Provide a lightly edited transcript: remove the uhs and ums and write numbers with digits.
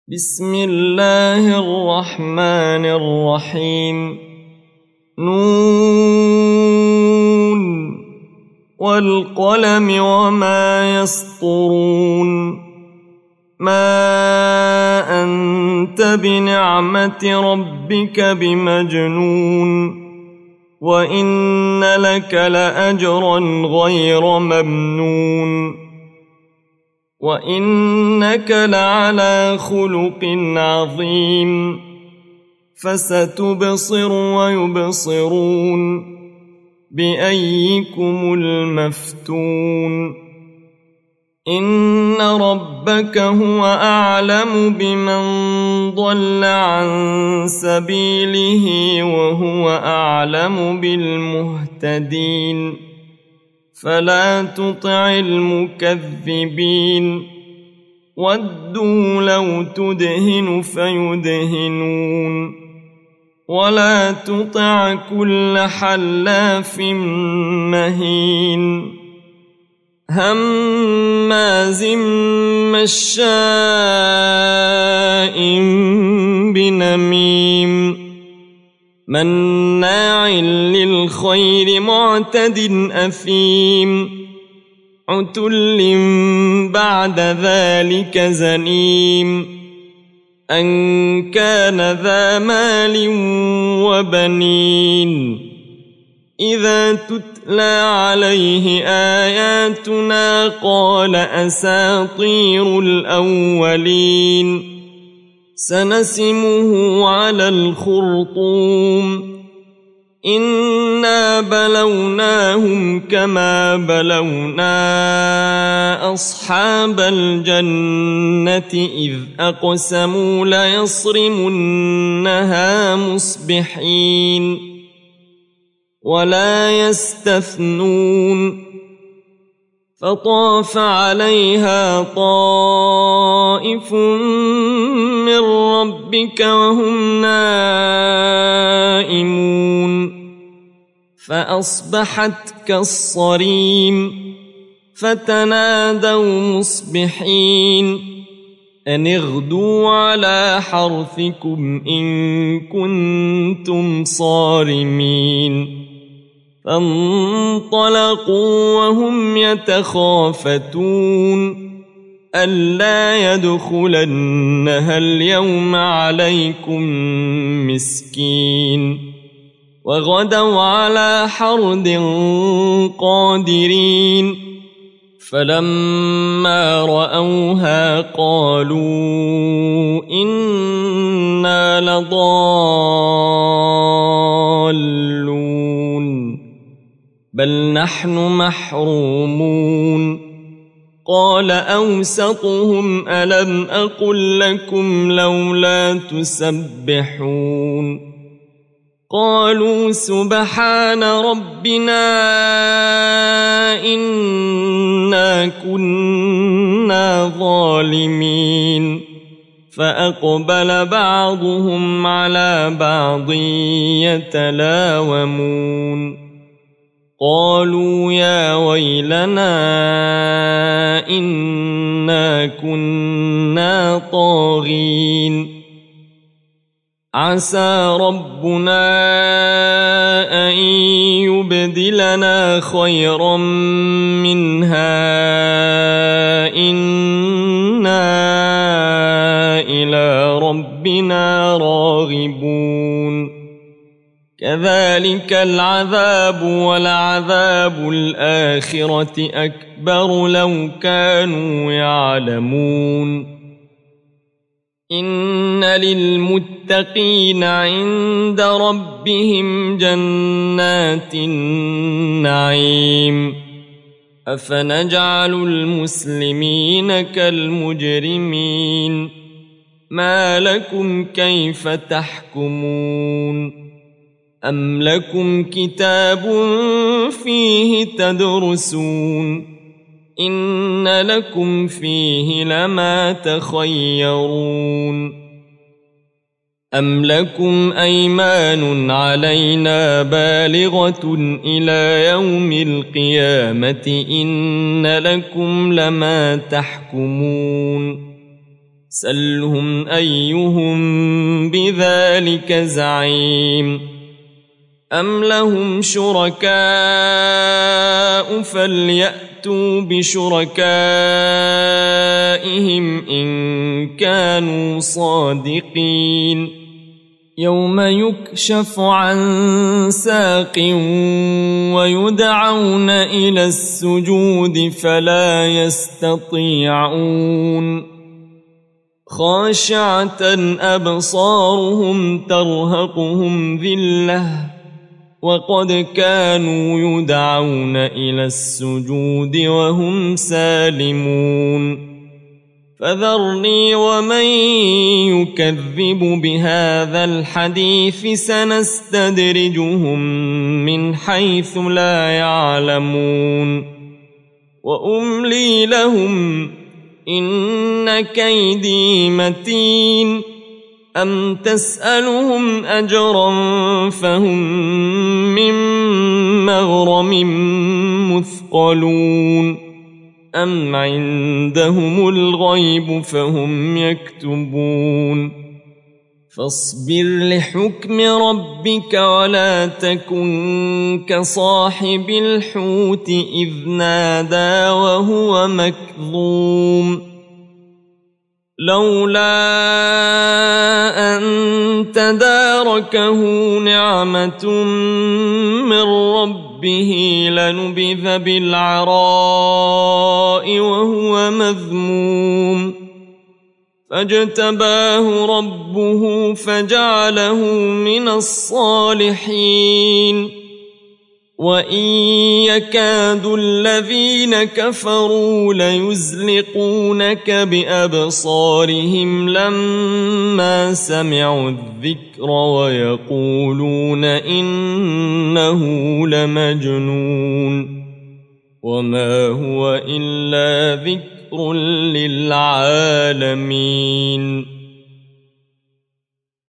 بسم الله الرحمن الرحيم. نون والقلم وما يسطرون. ما أنت بنعمة ربك بمجنون، وإن لك لأجرا غير ممنون، وإنك لعلى خلق عظيم. فستبصر ويبصرون بأيكم المفتون. إن ربك هو أعلم بمن ضل عن سبيله وهو أعلم بالمهتدين. فلا تطع المكذبين، ودوا لو تدهن فيدهنون. ولا تطع كل حلاف مهين هماز مشاء بنميم مناع للخير معتد أثيم عتل بعد ذلك زنيم أن كان ذا مال وبنين. إذا تتلى عليه آياتنا قال أساطير الأولين. سنسمه على الخرطوم. إنا بلوناهم كما بلونا أصحاب الجنة إذ أقسموا ليصرمنها مصبحين ولا يستثنون. فطاف عليها طائف من ربك وهم نائمون فأصبحت كالصريم. فتنادوا مصبحين أن اغدوا على حرثكم إن كنتم صارمين. فانطلقوا وهم يتخافتون ألا يدخلنها اليوم عليكم مسكين. وغدوا على حرد قادرين. فلما رأوها قالوا إنا لضالون بل نحن محرومون. قال أوسطهم ألم أقل لكم لولا تسبحون. قالوا سبحان ربنا إنا كنا ظالمين. فأقبل بعضهم على بعض يتلاومون. قالوا يا ويلنا إنا كنا طاغين. عسى ربنا أن يبدلنا خيرا منها إنا إلى ربنا راغبون. كذلك العذاب ولعذاب الآخرة أكبر لو كانوا يعلمون. إن للمتقين عند ربهم جنات النعيم. أفنجعل المسلمين كالمجرمين. ما لكم كيف تحكمون؟ أم لكم كتاب فيه تدرسون إن لكم فيه لما تخيرون. أم لكم أيمان علينا بالغة إلى يوم القيامة إن لكم لما تحكمون. سلهم أيهم بذلك زعيم أم لهم شركاء فليأتوا بشركائهم إن كانوا صادقين يوم يكشف عن ساق ويدعون إلى السجود فلا يستطيعون خاشعة أبصارهم ترهقهم ذلة وقد كانوا يدعون إلى السجود وهم سالمون فذرني ومن يكذب بهذا الحديث سنستدرجهم من حيث لا يعلمون وأملي لهم إن كيدي متين أم تسألهم أجرا فهم من مغرم مثقلون أم عندهم الغيب فهم يكتبون فاصبر لحكم ربك ولا تكن كصاحب الحوت إذ نادى وهو مكظوم لولا أن تداركه نعمة من ربه لنبذ بالعراء وهو مذموم فاجتباه ربه فجعله من الصالحين وإن يكاد الذين كفروا ليزلقونك بأبصارهم لما سمعوا الذكر ويقولون إنه لمجنون وما هو إلا ذكر للعالمين